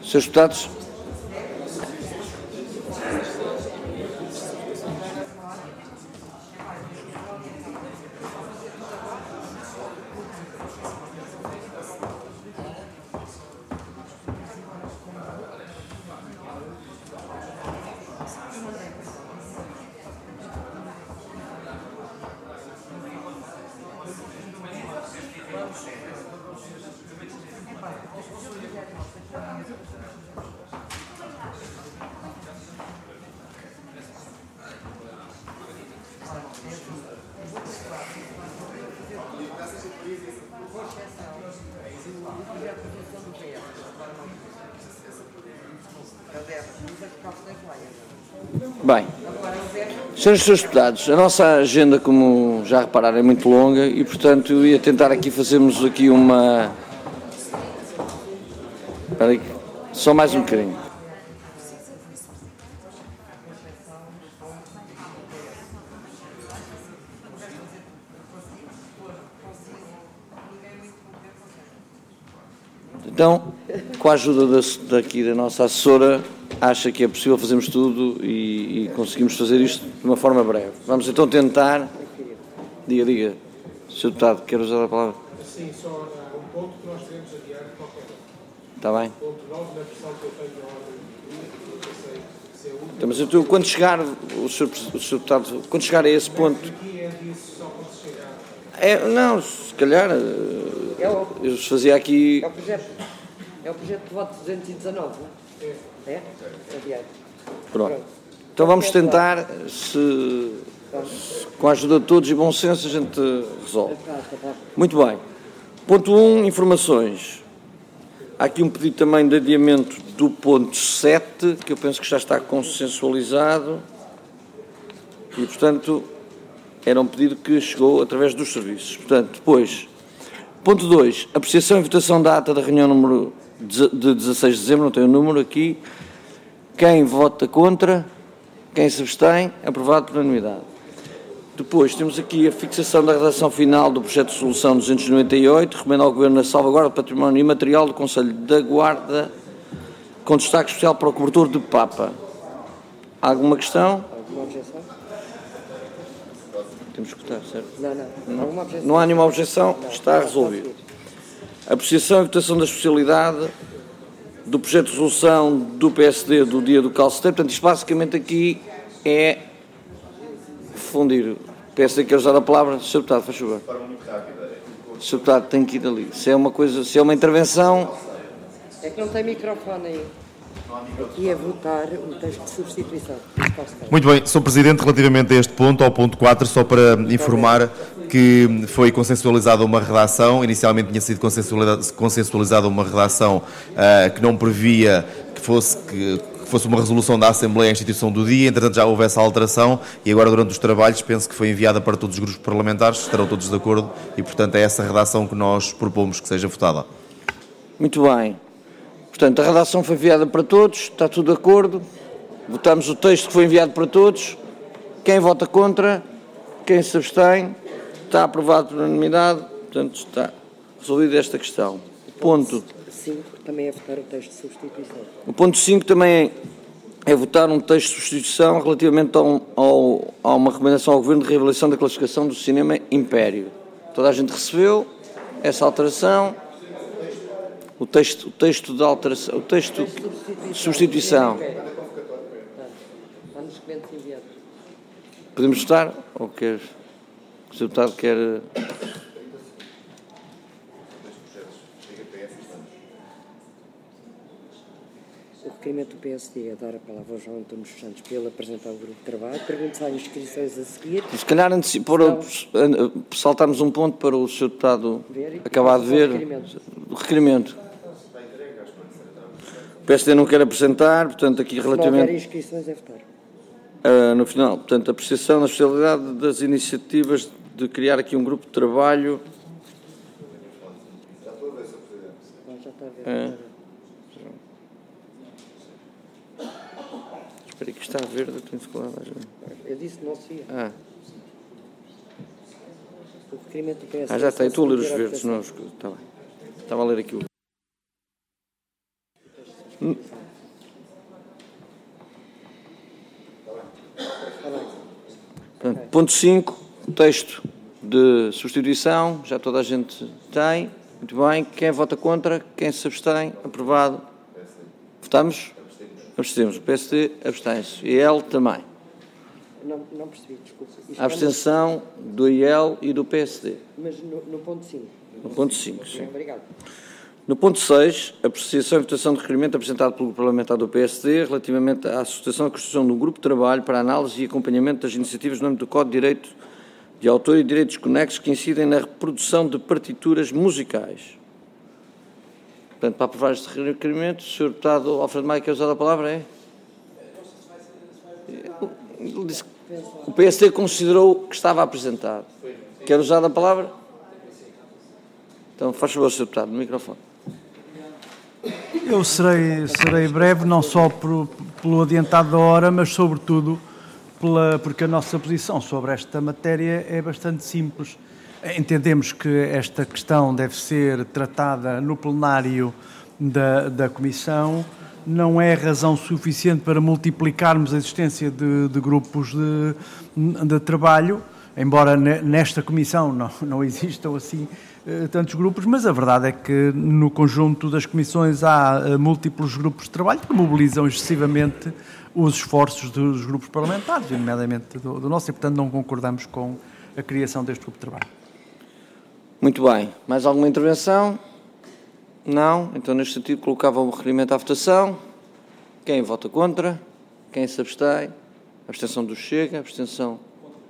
Senhores deputados. Bem, senhores deputados, a nossa agenda, como já repararam, é muito longa e, portanto, eu ia tentar aqui fazermos aqui uma... Espera aí, só mais um bocadinho. Então, com a ajuda daqui da nossa assessora, acha que é possível fazermos tudo e conseguimos fazer isto de uma forma breve. Vamos então tentar... Diga. Sr. Deputado, quer usar a palavra? Sim, só um ponto que nós devemos adiar de qualquer hora. Está bem. Ponto 9, na versão que eu tenho na ordem do dia, eu sei se é útil. Então, mas eu, quando chegar, o Sr. Deputado, quando chegar a esse ponto... Aqui é disso só quando se chegar. Não, se calhar, eu fazia aqui... É o projeto de voto 219, não é? É? Adiante. Pronto. Então vamos tentar, com a ajuda de todos e bom senso, a gente resolve. Muito bem. Ponto 1, informações. Há aqui um pedido também de adiamento do ponto 7, que eu penso que já está consensualizado. E, portanto, era um pedido que chegou através dos serviços. Portanto, depois, ponto 2, apreciação e votação da ata da reunião número de 16 de dezembro, não tenho o número aqui. Quem vota contra? Quem se abstém? Aprovado por unanimidade. Depois temos aqui a fixação da redação final do projeto de resolução 298, recomenda ao Governo a salvaguarda do património imaterial do Conselho da Guarda, com destaque especial para o cobertor de Papa. Há alguma questão? Alguma objeção? Temos que votar, certo? Não. Não há nenhuma objeção? Está resolvido. Apreciação e votação da especialidade do projeto de resolução do PSD do dia do calceteiro. Portanto, isto basicamente aqui é fundir. O PSD quer usar a palavra. Sr. Deputado, faz favor. Sr. Deputado, tem que ir ali. Se é uma coisa, se é uma intervenção... É que não tem microfone aí. Aqui é votar o texto de substituição. Muito bem, Sr. Presidente, relativamente a este ponto, ao ponto 4, só para informar que foi consensualizada uma redação, inicialmente tinha sido consensualizada uma redação que não previa que fosse uma resolução da Assembleia à instituição do dia, entretanto já houve essa alteração e agora durante os trabalhos penso que foi enviada para todos os grupos parlamentares, estarão todos de acordo e portanto é essa redação que nós propomos que seja votada. Muito bem. Portanto, a redação foi enviada para todos, está tudo de acordo. Votamos o texto que foi enviado para todos. Quem vota contra? Quem se abstém? Está aprovado por unanimidade. Portanto, está resolvida esta questão. Ponto 5 também é votar o texto de substituição. O ponto 5 também é votar um texto de substituição relativamente a uma recomendação ao Governo de reavaliação da classificação do cinema Império. Toda a gente recebeu essa alteração. O texto de alteração, o texto de substituição. Está nos documentos enviados. Podemos votar? Ou quer? O Sr. Deputado quer... O requerimento do PSD é dar a palavra ao João António Santos para ele apresentar o grupo de trabalho. Pergunto se há inscrições a seguir. Se calhar saltarmos um ponto para o Sr. Deputado acabar de ver. O requerimento. O PSD não quer apresentar, portanto, aqui relativamente... Se não houver inscrições, é votar. No final, portanto, a apreciação da especialidade das iniciativas de criar aqui um grupo de trabalho... Já estou a ver, Sr. Presidente. Já está a ver. Espera aí que está verde, eu tenho que falar. Eu disse não se ia. O requerimento do PSD... Já está, eu estou a ler os verdes. Não, está bem. Estava a ler aqui o... Portanto, ponto 5, texto de substituição, já toda a gente tem. Muito bem. Quem vota contra? Quem se abstém? Aprovado. Votamos? Abstemos. O PSD abstém-se. E ele também. Não percebi, desculpa. A abstenção do IEL e do PSD. Mas no ponto 5. No ponto 5, sim. Obrigado. No ponto 6, apreciação e votação de requerimento apresentado pelo parlamentar do PSD relativamente à associação e constituição de um grupo de trabalho para análise e acompanhamento das iniciativas no âmbito do Código de Direito de Autor e direitos conexos que incidem na reprodução de partituras musicais. Portanto, para aprovar este requerimento, o Sr. Deputado Alfredo Maia quer usar a palavra, é? Ele disse que o PSD considerou que estava apresentado. Quer usar a palavra? Então, faz favor, Sr. Deputado, no microfone. Eu serei breve, não só pelo adiantado da hora, mas sobretudo porque a nossa posição sobre esta matéria é bastante simples. Entendemos que esta questão deve ser tratada no plenário da Comissão. Não é razão suficiente para multiplicarmos a existência de grupos de trabalho, embora nesta Comissão não existam assim tantos grupos, mas a verdade é que no conjunto das comissões há múltiplos grupos de trabalho que mobilizam excessivamente os esforços dos grupos parlamentares, nomeadamente do nosso, e portanto não concordamos com a criação deste grupo de trabalho. Muito bem. Mais alguma intervenção? Não? Então, neste sentido, colocava o requerimento à votação. Quem vota contra? Quem se abstém? Abstenção do Chega, abstenção...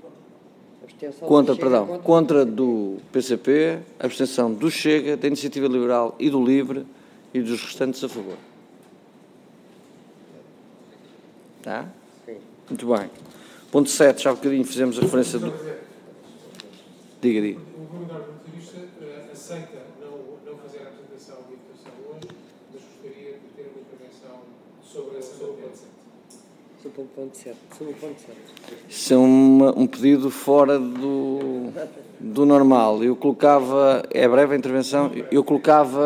Contra do PCP, abstenção do Chega, da Iniciativa Liberal e do Livre e dos restantes a favor. Tá? Sim. Muito bem. Ponto 7, já há um bocadinho fizemos a referência do... Diga. O Governador do Motorista aceita não fazer a apresentação e votação hoje, mas gostaria de ter uma intervenção sobre o ponto 7. Sobre o ponto 7. Isso é um pedido fora do normal. Eu colocava, é breve a intervenção, eu colocava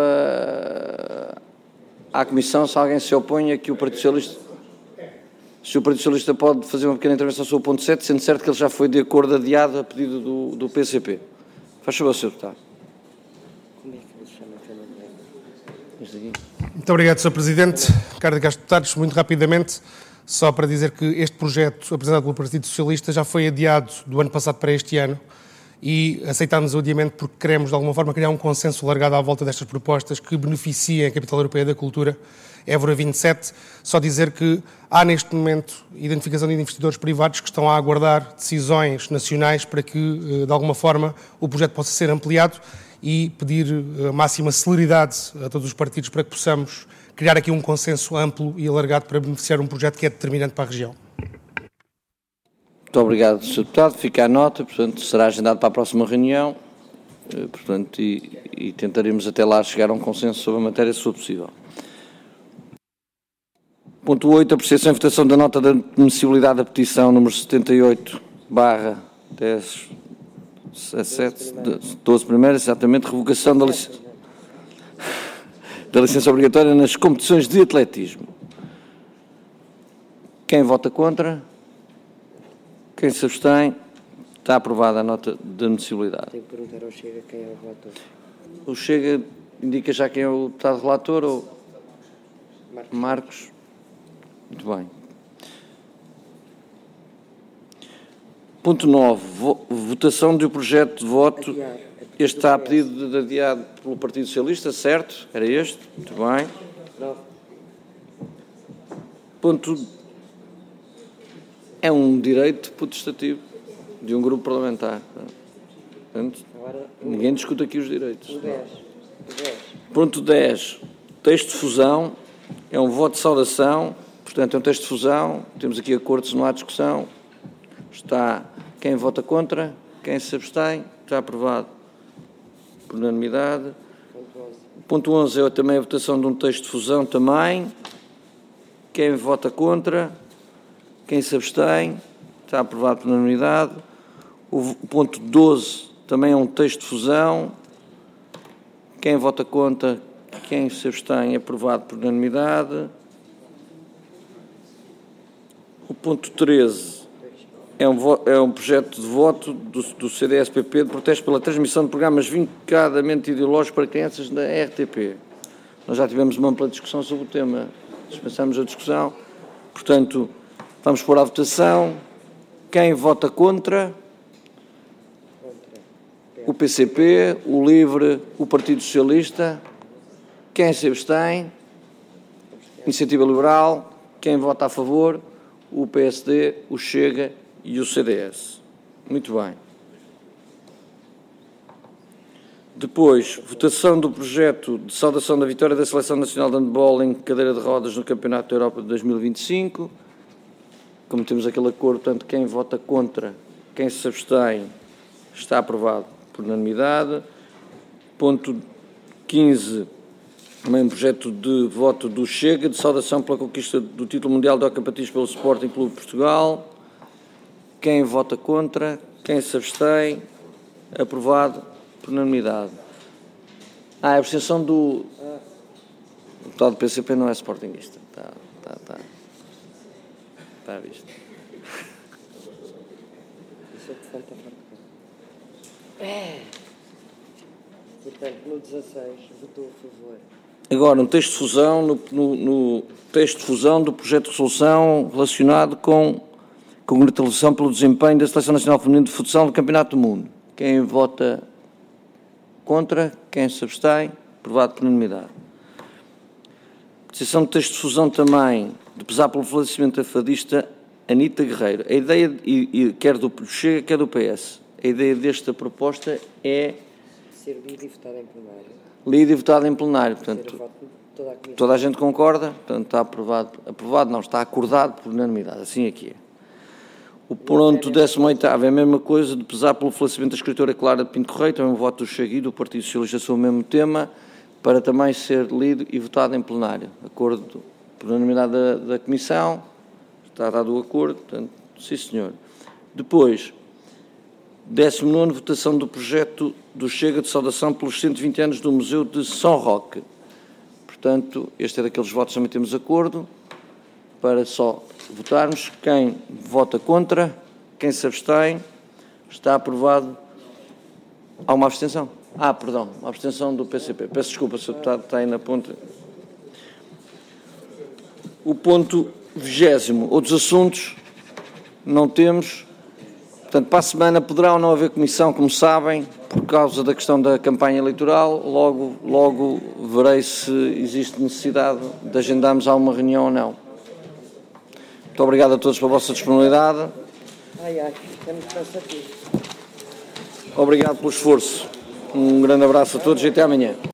à Comissão, se alguém se opõe, que o Partido Socialista, se o Partido Socialista pode fazer uma pequena intervenção sobre o ponto 7, sendo certo que ele já foi de acordo adiado a pedido do PCP. Faz favor, Sr. Deputado. Como é que ele chama Este aqui. Muito obrigado, Sr. Presidente. Caros deputados, muito rapidamente, só para dizer que este projeto apresentado pelo Partido Socialista já foi adiado do ano passado para este ano e aceitámos o adiamento porque queremos, de alguma forma, criar um consenso largado à volta destas propostas que beneficiem a Capital Europeia da Cultura, Évora 27. Só dizer que há, neste momento, identificação de investidores privados que estão a aguardar decisões nacionais para que, de alguma forma, o projeto possa ser ampliado e pedir a máxima celeridade a todos os partidos para que possamos criar aqui um consenso amplo e alargado para beneficiar um projeto que é determinante para a região. Muito obrigado, Sr. Deputado. Fica a nota, portanto, será agendado para a próxima reunião, portanto, e tentaremos até lá chegar a um consenso sobre a matéria, se for possível. Ponto 8, apreciação e votação da nota de admissibilidade da petição número 78/12 primeira, exatamente, revogação da licença obrigatória nas competições de atletismo. Quem vota contra? Quem se abstém? Está aprovada a nota de admissibilidade. Tenho que perguntar ao Chega quem é o relator. O Chega indica já quem é o deputado relator ou... Marcos. Muito bem. Ponto 9. Votação do projeto de voto. Este está a pedido de adiado pelo Partido Socialista, certo? Era este? Muito bem. Ponto. É um direito potestativo de um grupo parlamentar. Portanto, ninguém discute aqui os direitos. Ponto 10. Texto de fusão. É um voto de saudação. Portanto, é um texto de fusão. Temos aqui acordo, se não há discussão. Está quem vota contra, quem se abstém. Está aprovado por unanimidade. Ponto 11 é também a votação de um texto de fusão também. Quem vota contra, quem se abstém, está aprovado por unanimidade. O ponto 12 também é um texto de fusão. Quem vota contra, quem se abstém, é aprovado por unanimidade. O ponto 13 é um projeto de voto do CDS-PP de protesto pela transmissão de programas vincadamente ideológicos para crianças da RTP. Nós já tivemos uma ampla discussão sobre o tema, dispensamos a discussão. Portanto, vamos pôr à votação. Quem vota contra? O PCP, o LIVRE, o Partido Socialista. Quem se abstém? Iniciativa Liberal. Quem vota a favor? O PSD, o Chega e o CDS. Muito bem. Depois, votação do projeto de saudação da vitória da Seleção Nacional de Handball em cadeira de rodas no Campeonato da Europa de 2025. Como temos aquele acordo, portanto, quem vota contra, quem se abstém, está aprovado por unanimidade. Ponto 15, também um projeto de voto do Chega, de saudação pela conquista do título mundial de hóquei patins pelo Sporting Clube de Portugal. Quem vota contra, quem se abstém, aprovado por unanimidade. A abstenção do deputado do PCP não é sportinguista. Está visto. Isso é que falta para Portanto, no 16, votou a favor. Agora, no texto de fusão, no texto de fusão do projeto de resolução relacionado com congratulação pelo desempenho da Seleção Nacional Feminina de Futsal no Campeonato do Mundo. Quem vota contra, quem se abstém, aprovado por unanimidade. Decisão de texto de fusão também, de pesar pelo falecimento da fadista Anita Guerreiro. A ideia, quer do Chega, quer do PS, a ideia desta proposta é ser lida e votada em plenário. Lida e votada em plenário. Portanto, toda a gente concorda, portanto está aprovado não, está acordado por unanimidade, assim aqui é. O ponto 18º é a mesma coisa, de pesar pelo falecimento da escritora Clara de Pinto Correia, também um voto do Chega e do Partido Socialista sobre o mesmo tema, para também ser lido e votado em plenário. Acordo por unanimidade da Comissão, está dado o acordo, portanto, sim senhor. Depois, 19º, votação do projeto do Chega de saudação pelos 120 anos do Museu de São Roque. Portanto, este é daqueles votos que também temos acordo, para só votarmos. Quem vota contra, quem se abstém, está aprovado. Há uma abstenção? Perdão, uma abstenção do PCP. Peço desculpa, Sr. Deputado, está aí na ponta. O ponto 20º, outros assuntos, não temos. Portanto, para a semana poderá ou não haver comissão, como sabem, por causa da questão da campanha eleitoral. Logo verei se existe necessidade de agendarmos alguma reunião ou não. Muito obrigado a todos pela vossa disponibilidade. Estamos cansativos. Obrigado pelo esforço. Um grande abraço a todos e até amanhã.